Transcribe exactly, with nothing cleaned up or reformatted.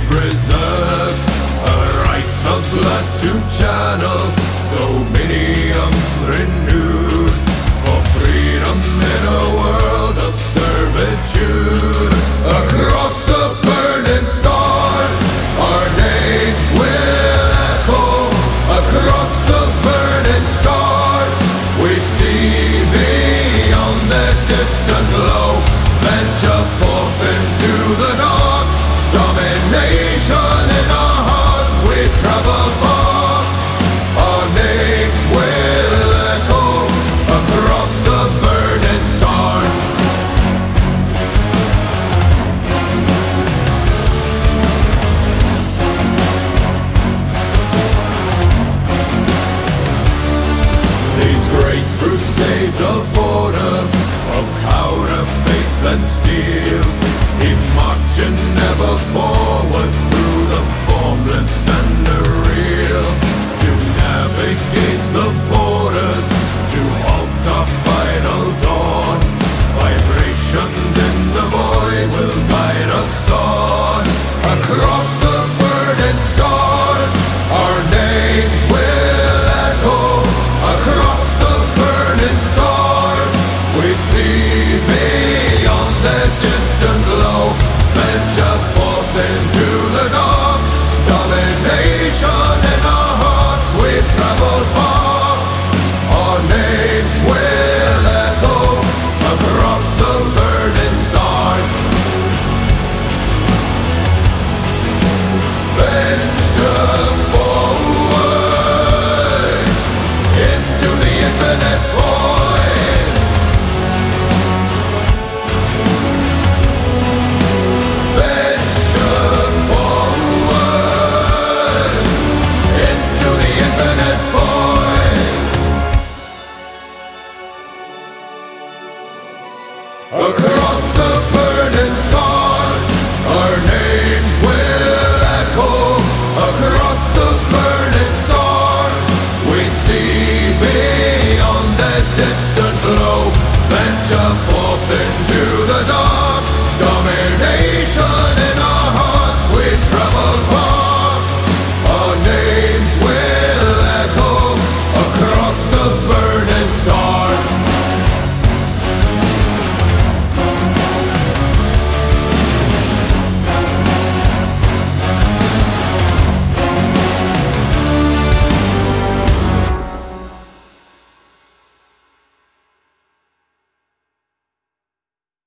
preserved a right of blood to channel, dominion renewed, for freedom in a world of servitude. Across the burning stars, our names will echo. Across the burning stars, we see beyond the distant glow. Venture forth into the dark, domination in our hearts we travel far. Our names will echo across the burning stars. These great crusades of order, of powder, faith and steel, keep marching ever forward through the formless and the real, to navigate the borders, to halt our final dawn. Vibrations in the void will guide us on. Across the burning stars, our names will echo. Across the burning stars, we see beyond the distant glow. Venture forth into the dark, domination